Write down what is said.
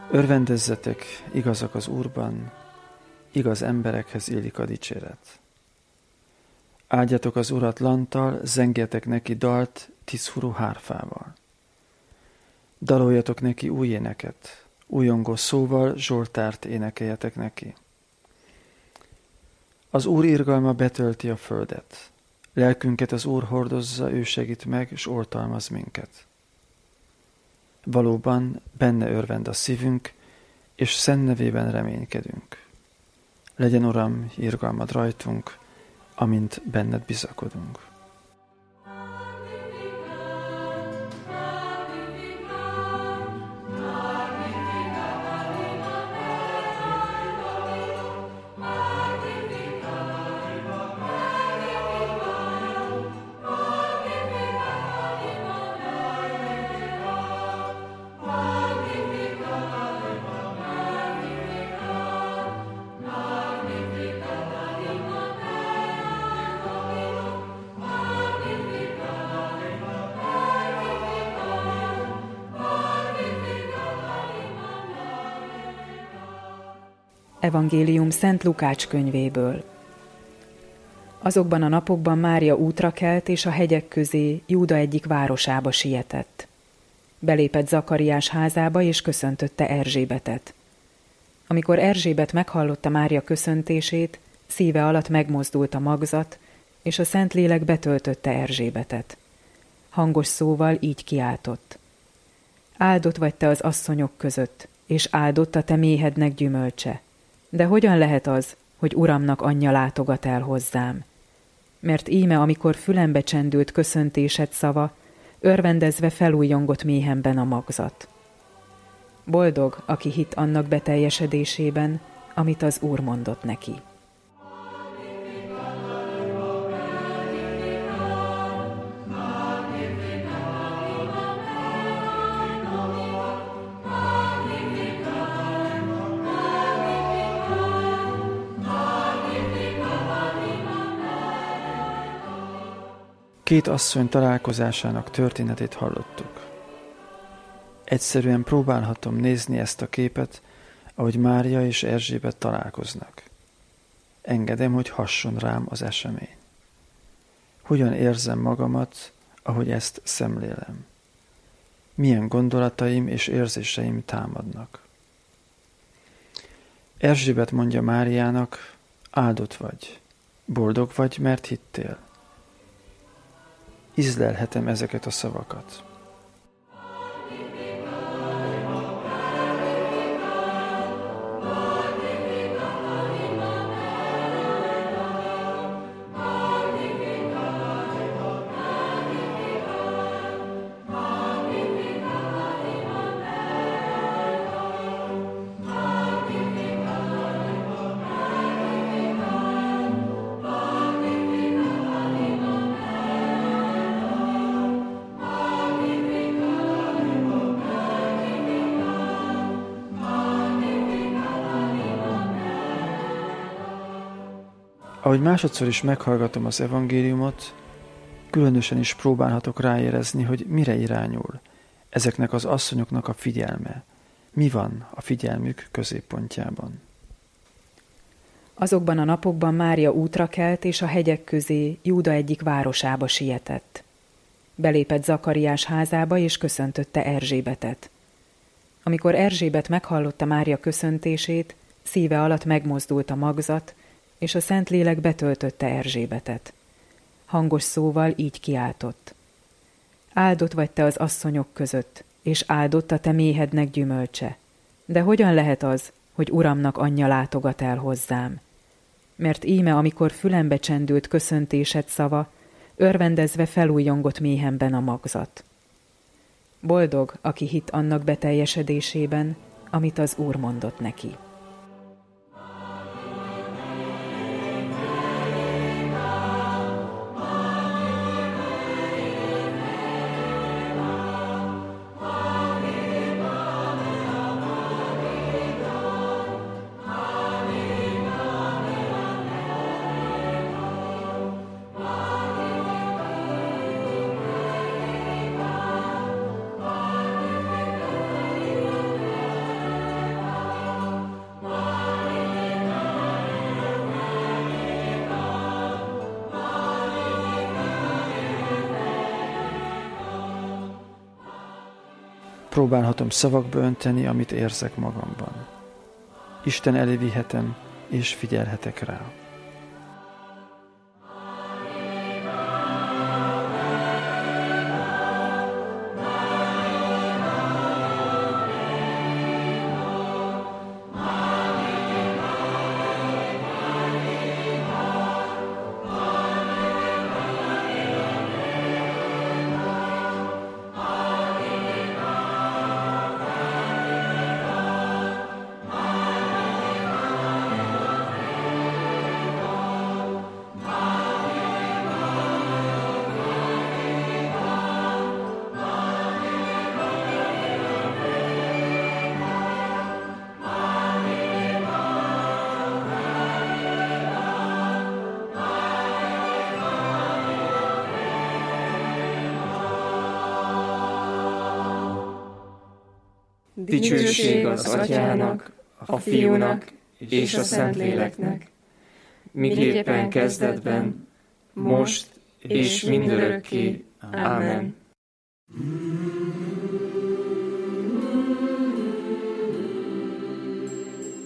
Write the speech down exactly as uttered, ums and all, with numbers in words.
Örvendezzetek, igazak az Úrban, igaz emberekhez illik a dicséret. Áldjatok az Urat lanttal, zengjetek neki dalt tízfurú hárfával. Daloljatok neki új éneket, újongó szóval zsoltárt énekeljetek neki. Az Úr irgalma betölti a földet. Lelkünket az Úr hordozza, ő segít meg, és oltalmaz minket. Valóban benne örvend a szívünk, és szent nevében reménykedünk. Legyen, Uram, irgalmad rajtunk, amint benned bizakodunk. Evangélium Szent Lukács könyvéből. Azokban a napokban Mária útra kelt, és a hegyek közé, Júda egyik városába sietett. Belépett Zakariás házába, és köszöntötte Erzsébetet. Amikor Erzsébet meghallotta Mária köszöntését, szíve alatt megmozdult a magzat, és a Szentlélek betöltötte Erzsébetet. Hangos szóval így kiáltott: Áldott vagy te az asszonyok között, és áldott a te méhednek gyümölcse. De hogyan lehet az, hogy Uramnak anyja látogat el hozzám? Mert íme, amikor fülembe csendült köszöntésed szava, örvendezve felújjongott méhemben a magzat. Boldog, aki hitt annak beteljesedésében, amit az Úr mondott neki. Két asszony találkozásának történetét hallottuk. Egyszerűen próbálhatom nézni ezt a képet, ahogy Mária és Erzsébet találkoznak. Engedem, hogy hasson rám az esemény. Hogyan érzem magamat, ahogy ezt szemlélem? Milyen gondolataim és érzéseim támadnak? Erzsébet mondja Máriának: áldott vagy, boldog vagy, mert hittél. Ízlelhetem ezeket a szavakat. Ahogy másodszor is meghallgatom az evangéliumot, különösen is próbálhatok ráérezni, hogy mire irányul ezeknek az asszonyoknak a figyelme. Mi van a figyelmük középpontjában? Azokban a napokban Mária útra kelt, és a hegyek közé, Júda egyik városába sietett. Belépett Zakariás házába, és köszöntötte Erzsébetet. Amikor Erzsébet meghallotta Mária köszöntését, szíve alatt megmozdult a magzat, és a Szentlélek betöltötte Erzsébetet. Hangos szóval így kiáltott: áldott vagy te az asszonyok között, és áldott a te méhednek gyümölcse. De hogyan lehet az, hogy Uramnak anyja látogat el hozzám? Mert íme, amikor fülembe csendült köszöntésed szava, örvendezve felújjongott méhemben a magzat. Boldog, aki hitt annak beteljesedésében, amit az Úr mondott neki. Próbálhatom szavakba önteni, amit érzek magamban. Isten elé vihetem, és figyelhetek rá. Dicsőség az Atyának, a Fiúnak és a Szentléleknek, miképpen kezdetben, most és mindörökké. Ámen.